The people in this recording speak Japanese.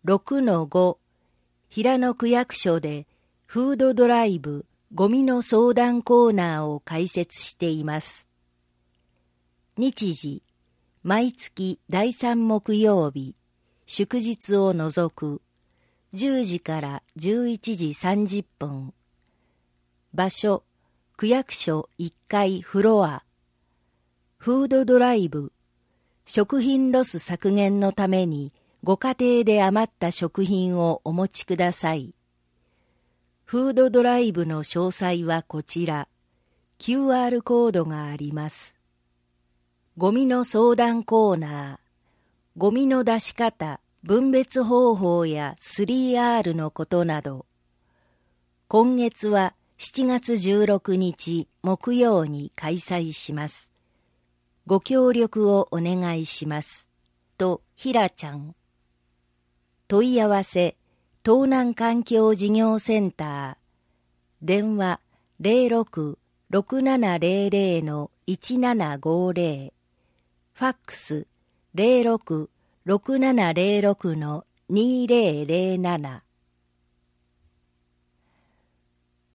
6-5、平野区役所でフードドライブゴミの相談コーナーを開設しています。日時、毎月第3木曜日、祝日を除く、10時から11時30分。場所、区役所1階フロア。フードドライブ、食品ロス削減のためにご家庭で余った食品をお持ちください。フードドライブの詳細はこちら。QR コードがあります。ゴミの相談コーナー。ゴミの出し方、分別方法や 3R のことなど。今月は7月16日木曜に開催します。ご協力をお願いします。と、ひらちゃん。問い合わせ、東南環境事業センター。電話06-6700-1750。ファックス06-6706-2007。